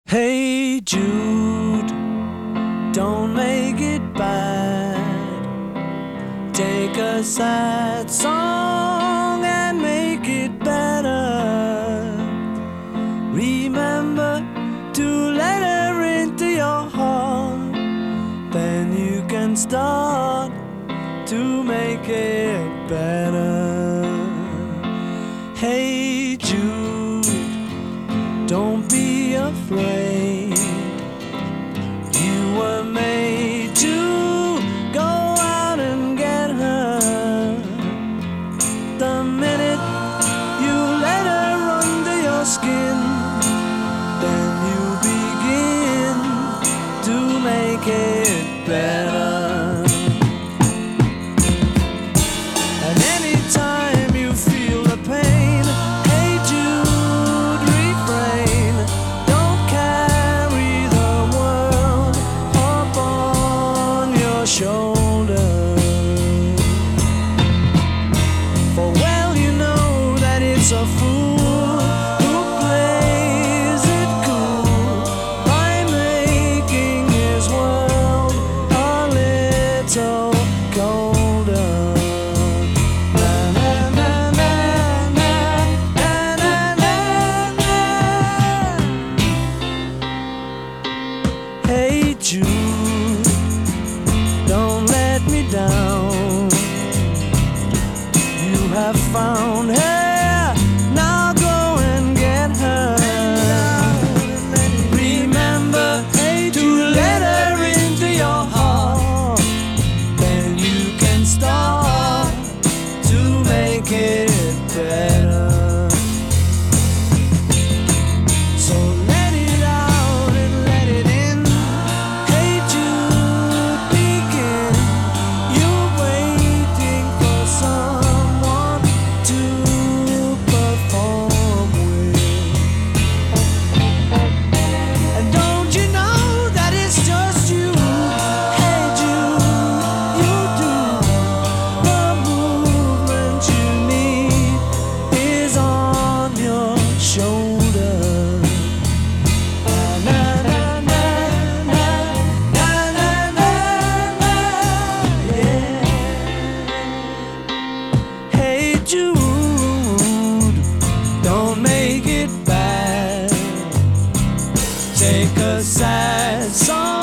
Hey Jude, don't make it bad. Take a sad song and make it better. Remember to let her into your heart. Then you can start to make it better. Hey Jude, don't be afraid. You were made to go out and get her. The minute you let her under your skin, then you begin to make it better. And anytime you feel the pain, hey Jude, refrain. Don't carry the world upon your shoulder. For well you know that it's a fool who plays it cool by making his world a little colder. Hey Jude, don't let me down. You have found her, now go and get her. Remember to let her into your heart. Then you can start to make it better. So let it out and let it in. Hey Jude, begin. You're waiting for someone to perform with. And don't you know that it's just you? Hey Jude, you do. The movement you need is on your shoulder. Na na na na na na na na, yeah. Hey Jude, don't make it bad. Take a sad song